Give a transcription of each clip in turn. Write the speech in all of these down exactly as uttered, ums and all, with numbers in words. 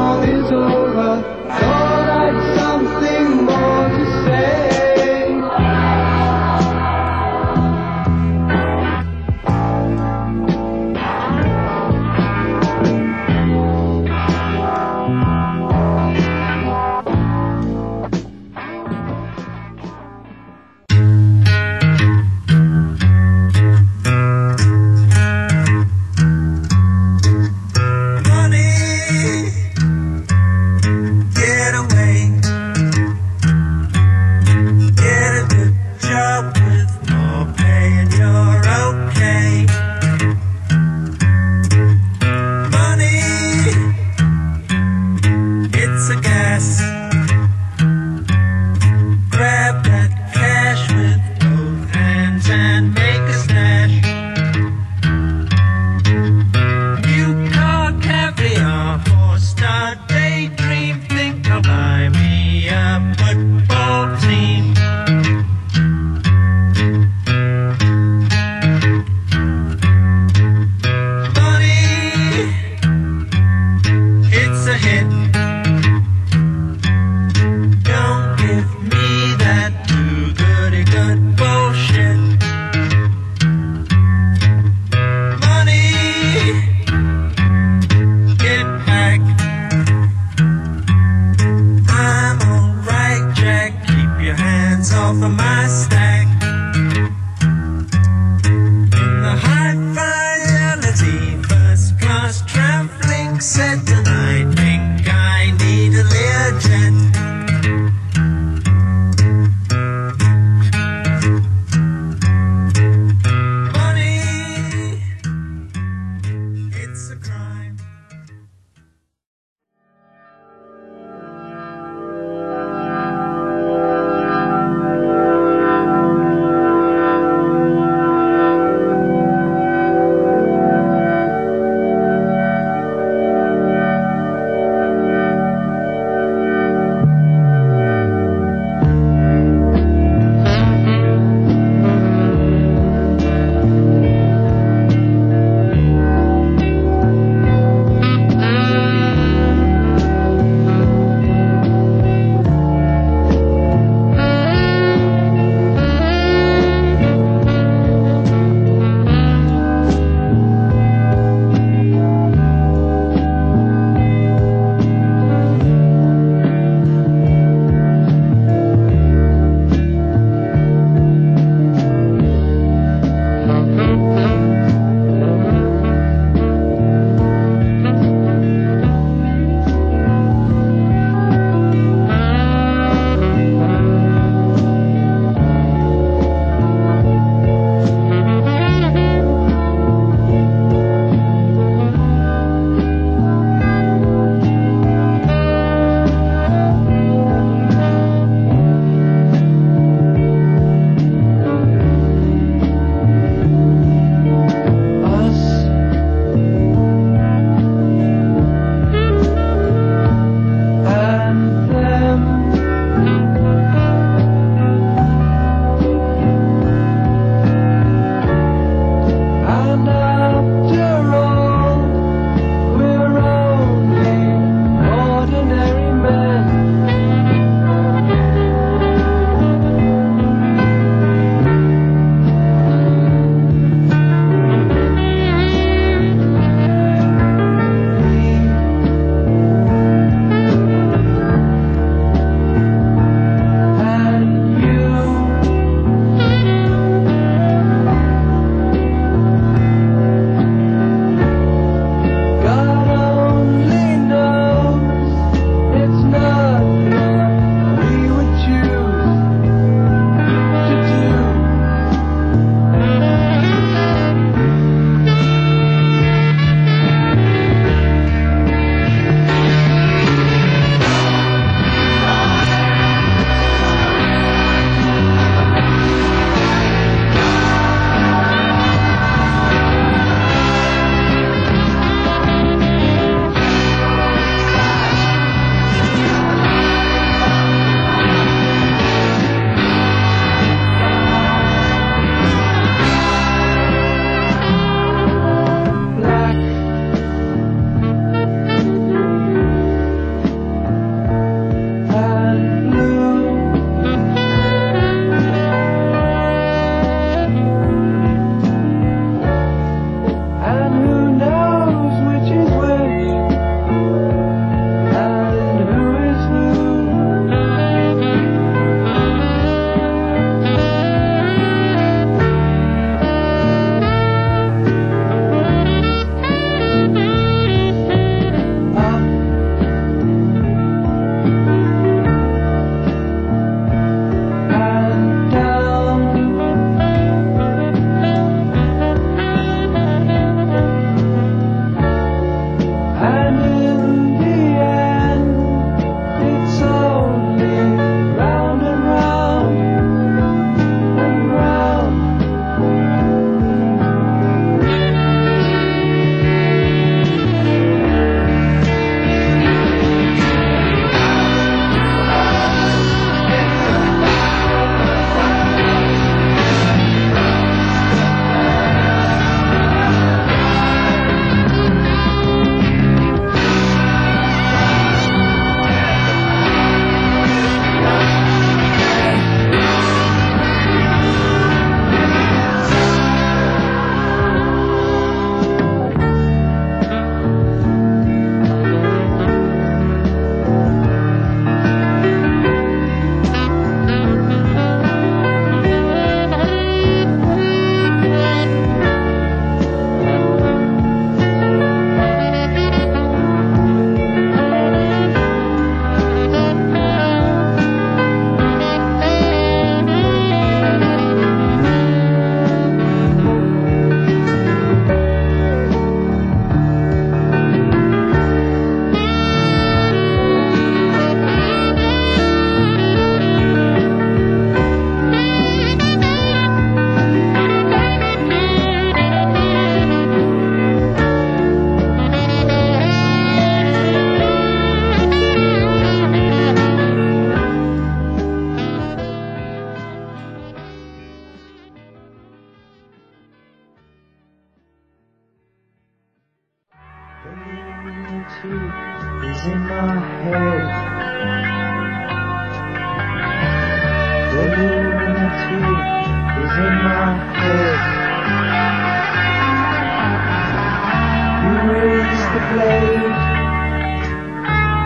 song is over. Thought I'd something more to say.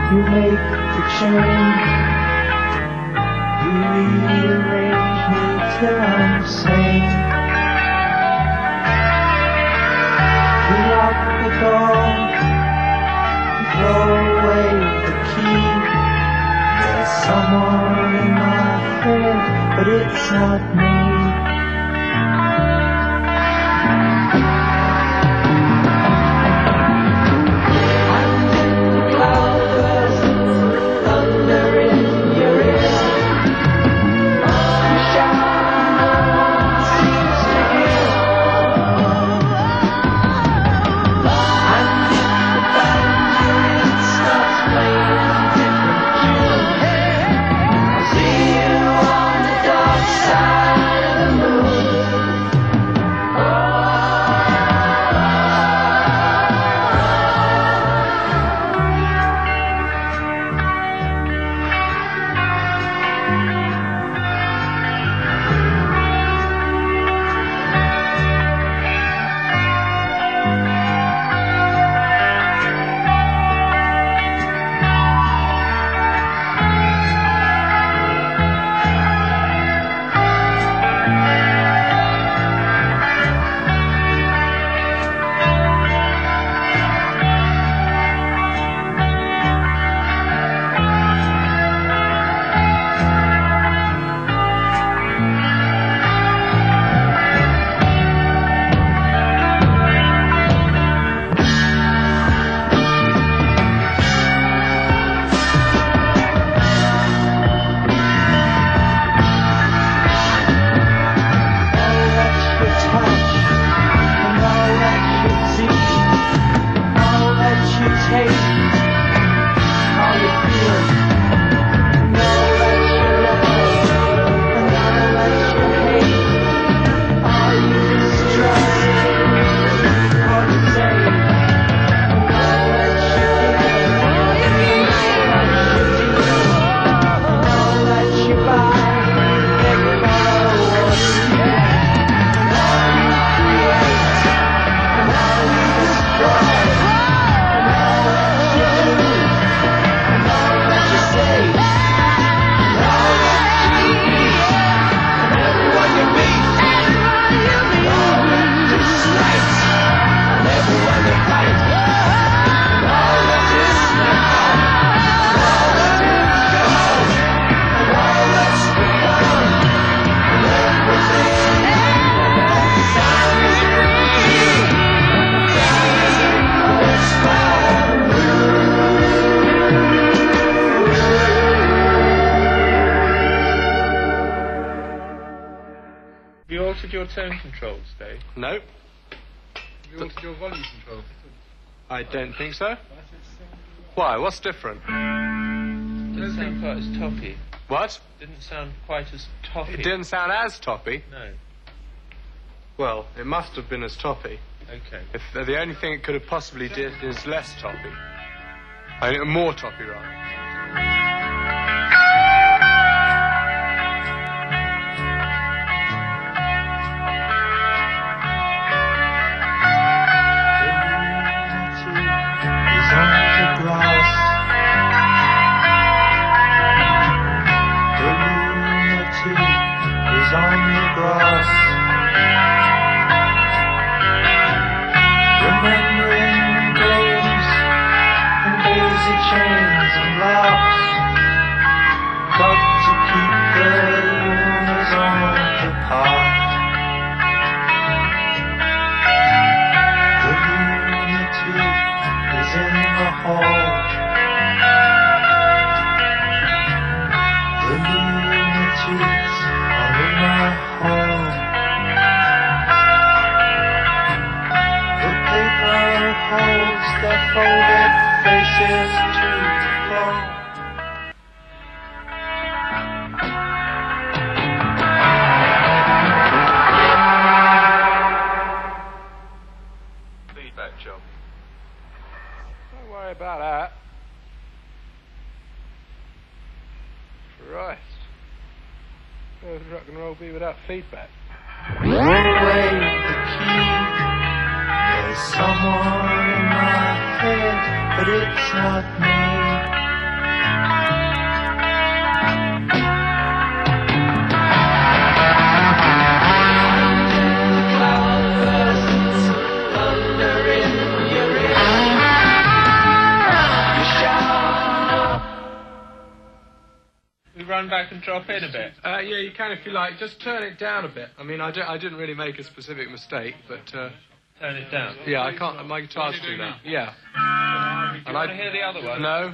You make the change. You rearrange me till I'm sane. You lock the door, throw away the key. There's someone in my head, but it's not me. Have you altered your tone controls, Dave? No. Have you altered your volume controls? I don't think so. Why? What's different? Didn't sound quite as toppy. What? Didn't sound quite as toppy. It didn't sound as toppy. No. Well, it must have been as toppy. Okay. If uh, the only thing it could have possibly did is less toppy. I mean, more toppy, rather. Chains and locks, got to keep the rumors on the path. The lunatic is in the hall. The lunatics are in my hall. The paper holds their folded faces to the floor. Feedback job. Don't worry about that. Christ. Where would rock and roll be without feedback? Throw away the key. There's someone in my head, but it's not me. run back and drop in a bit? Uh, yeah, you can if you like. Just turn it down a bit. I mean, I, di- I didn't really make a specific mistake, but... Uh, Turn it down. yeah, I can't... My guitar's too loud. Yeah. Do you And want I- to hear the other one? No.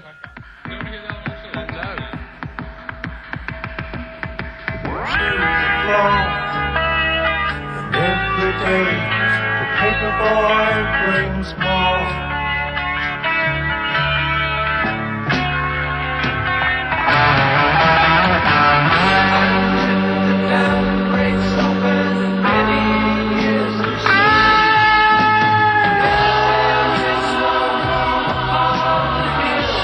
No. And every day the paper boy brings more. The dam breaks open many years too soon. There is no more on the hill.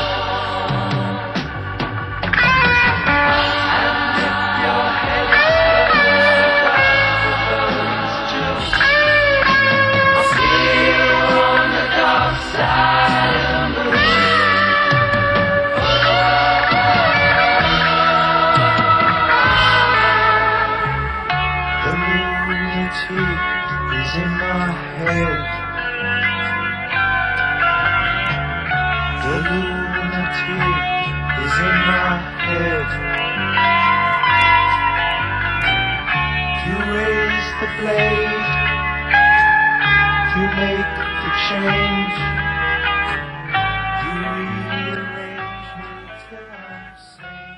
And if your head I'll see you on the dark side of the moon. The lunatic is in my head. The lunatic is in my head. You raise the blade, you make the change, you rearrange me till I'm sane.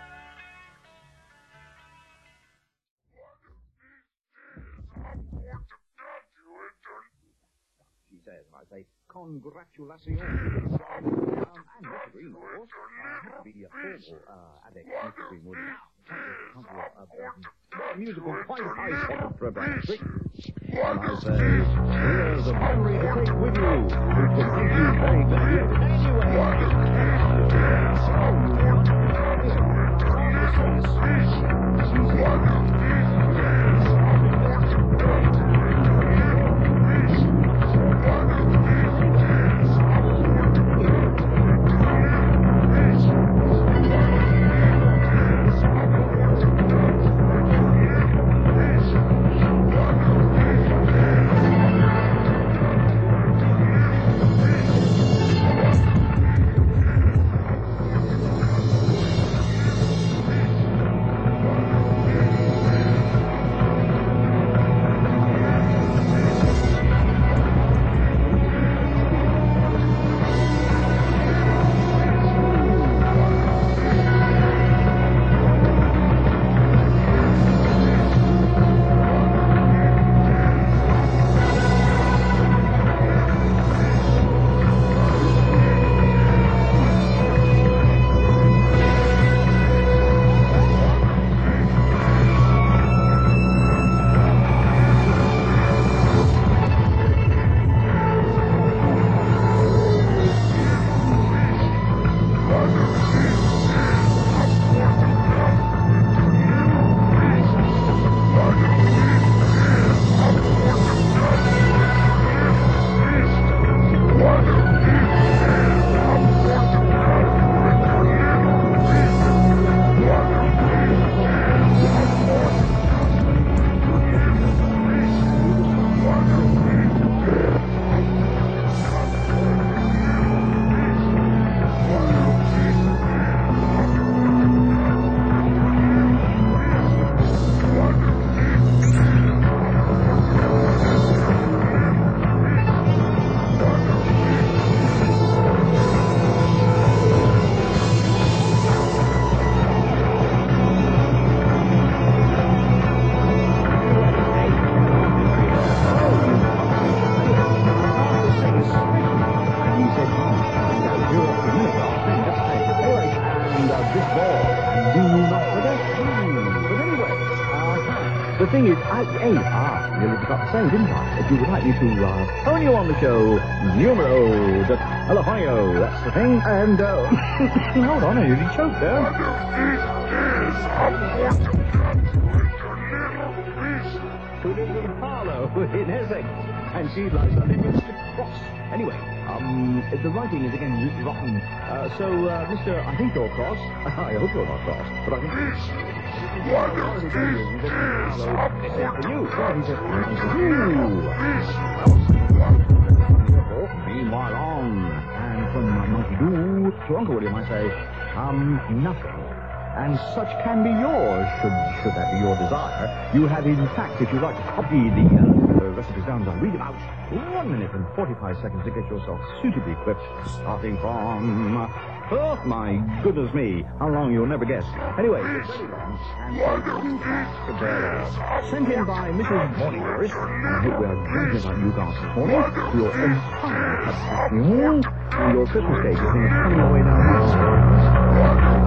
She says, I say, congratulations. Um, and Mister Greenwood, uh, the uh, formal uh, addict, Mister Greenwood, couple of uh, musical quite high set for a black trick. And I say, here's a memory to take with you, which will make you very glad. The thing is, I, hey, ah, nearly forgot to say, didn't I? If you would like me to, uh, phone you on the show, numero de telefonio, that's the thing, and, uh, hold on, I nearly choked there. Who lives in Harlow, in Essex, and she's like something Mister Cross. Anyway, um, the writing is again rotten, uh, so, uh, Mister I think you're cross. I hope you're not cross, but I think... What is this? For you. Meanwhile on, and from Monkey Doo to Uncle William I say, um, nothing. and such can be yours, should, should that be your desire. You have, in fact, if you like to copy the uh, recipes down, I'll read about one minute and forty-five seconds to get yourself suitably equipped, starting from... Oh, my goodness me, how long you'll never guess. Anyway, it's ready then, and so sent in by Missus Morninghurst, and I hope we are drinking about you guys this morning. Your entire cup and your Christmas cake is coming away now.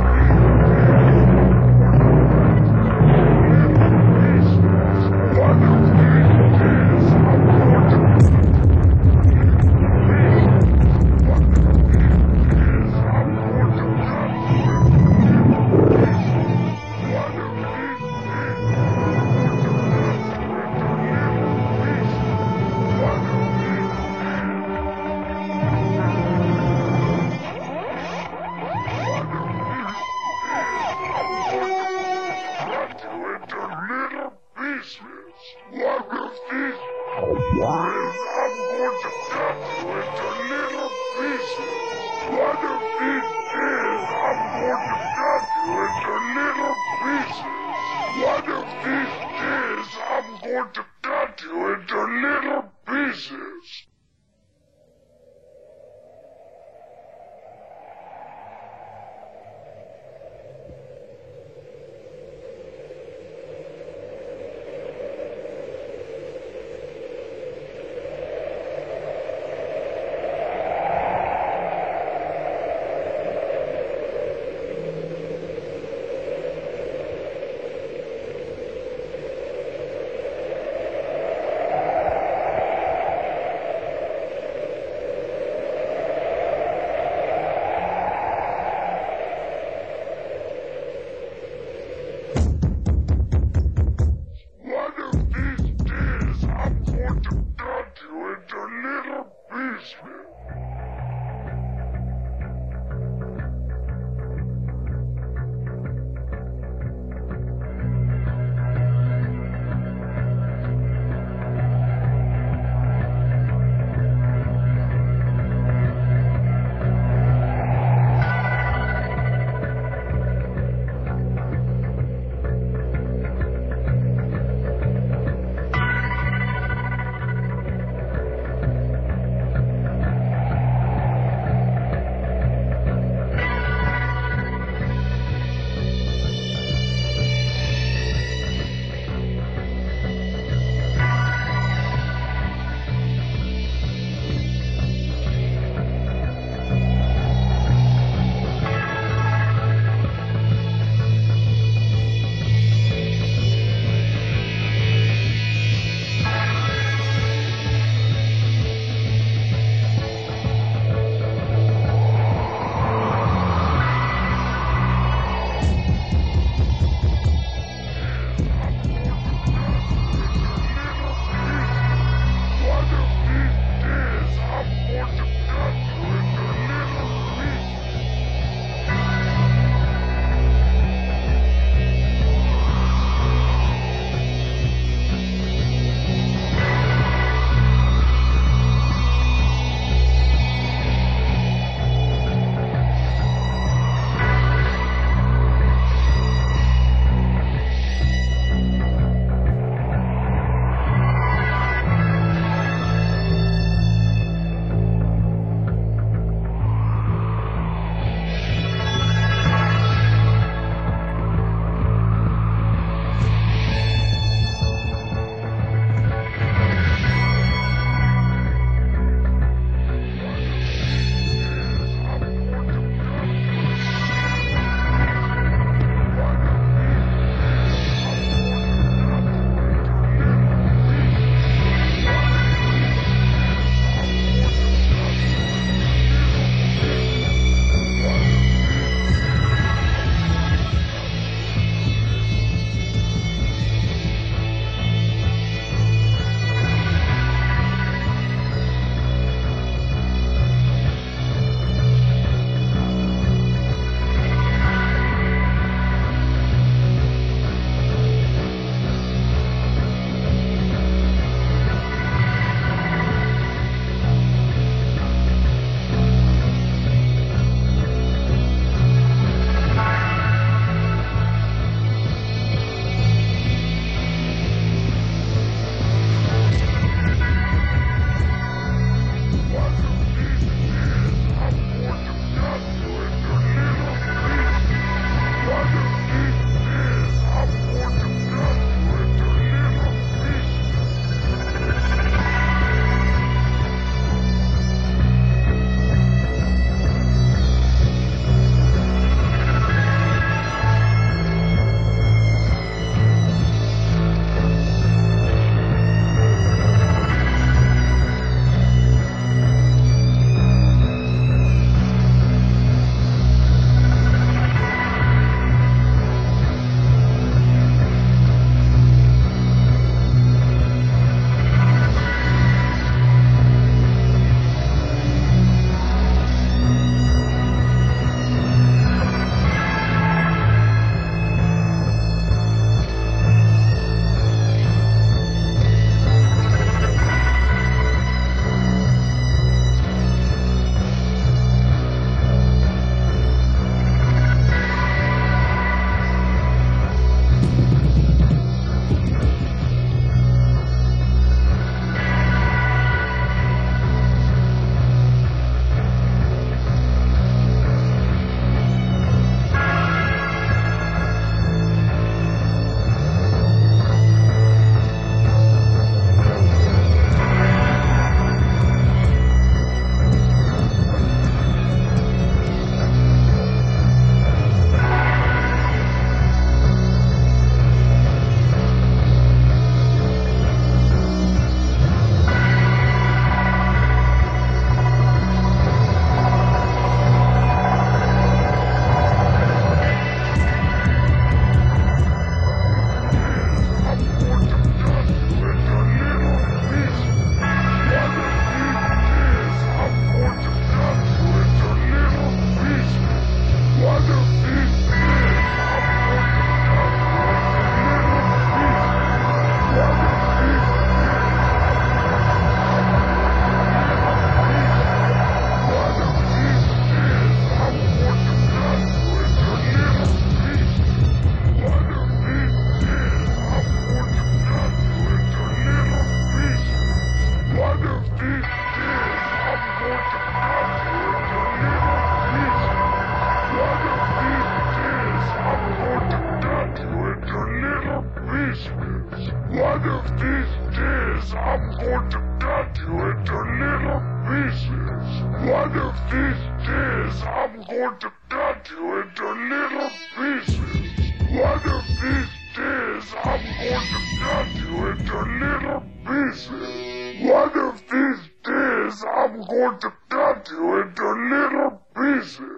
days I'm going to cut you into little pieces. One of these days I'm going to cut you into little pieces. One of these days I'm going to cut you into little pieces. One of these days I'm going to cut you into little pieces.